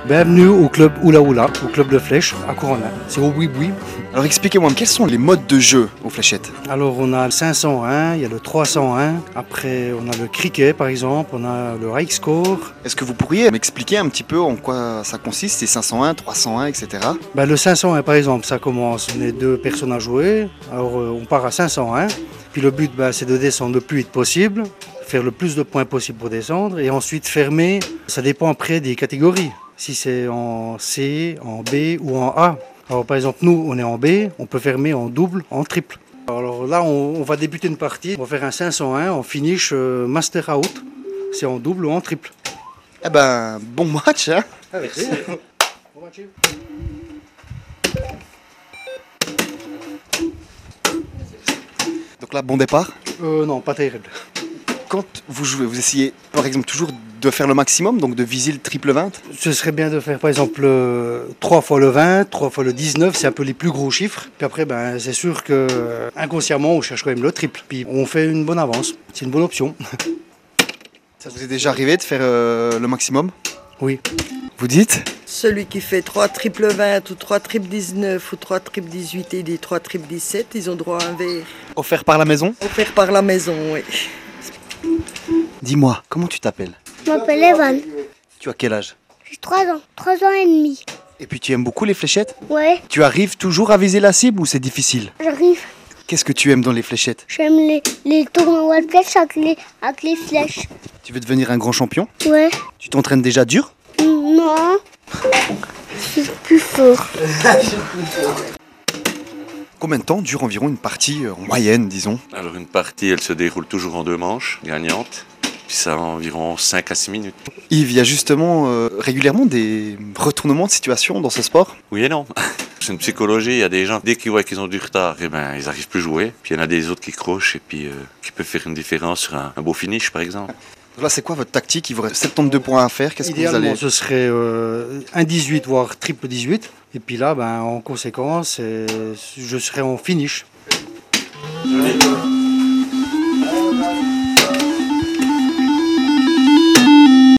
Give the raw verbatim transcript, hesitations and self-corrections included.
Bienvenue au club Oula Oula, au club de flèche à Corona. C'est au boui-boui. Alors expliquez-moi, quels sont les modes de jeu aux fléchettes? Alors on a le cinq cent un, il y a le trois cent un, après on a le cricket par exemple, on a le high score. Est-ce que vous pourriez m'expliquer un petit peu en quoi ça consiste, ces cinq cent un, trois cent un, et cetera? Ben, le cinq cent un par exemple, ça commence, on est deux personnes à jouer, alors euh, on part à cinq cent un, puis le but ben, c'est de descendre le plus vite possible, faire le plus de points possible pour descendre, et ensuite fermer, ça dépend après des catégories. Si c'est en C, en B ou en A. Alors par exemple, nous, on est en B, on peut fermer en double, en triple. Alors là, on, on va débuter une partie, on va faire un cinq cent un en finish euh, master out. C'est en double ou en triple. Eh ben, bon match, hein? Ah, merci. Bon match. Donc là, bon départ. Euh, non, pas terrible. Quand vous jouez, vous essayez par exemple toujours de faire le maximum, donc de viser le triple vingt? Ce serait bien de faire par exemple euh, trois fois le vingt, trois fois le dix-neuf, c'est un peu les plus gros chiffres. Puis après, ben, c'est sûr que euh, inconsciemment, on cherche quand même le triple. Puis on fait une bonne avance, c'est une bonne option. Ça vous est déjà arrivé de faire euh, le maximum? Oui. Vous dites? Celui qui fait trois triple vingt ou trois triple dix-neuf ou trois triple dix-huit et des trois triple dix-sept, ils ont droit à un verre. Offert par la maison? Offert par la maison, oui. Dis-moi, comment tu t'appelles? Je m'appelle Evan. Tu as quel âge? J'ai trois ans, trois ans et demi. Et puis tu aimes beaucoup les fléchettes? Ouais, Tu arrives toujours à viser la cible ou c'est difficile? j'arrive. Qu'est-ce que tu aimes dans les fléchettes? J'aime les, les tournois de flèches avec les, avec les flèches. Tu veux devenir un grand champion? Ouais. Tu t'entraînes déjà dur? Non. Je suis plus fort. Combien de temps dure environ une partie euh, en moyenne, disons? Alors une partie, elle se déroule toujours en deux manches gagnantes, puis ça a environ cinq à six minutes. Yves, il y a justement euh, régulièrement des retournements de situation dans ce sport? Oui et non. C'est une psychologie, il y a des gens, dès qu'ils voient qu'ils ont du retard, eh ben, ils n'arrivent plus à jouer. Puis il y en a des autres qui crochent et puis euh, qui peuvent faire une différence sur un, un beau finish par exemple. Donc là, c'est quoi votre tactique? Il vous reste soixante-douze points à faire. Qu'est-ce que vous Idéalement, allez... ce serait euh, un dix-huit, voire triple dix-huit. Et puis là, ben, en conséquence, euh, je serai en finish. Allez.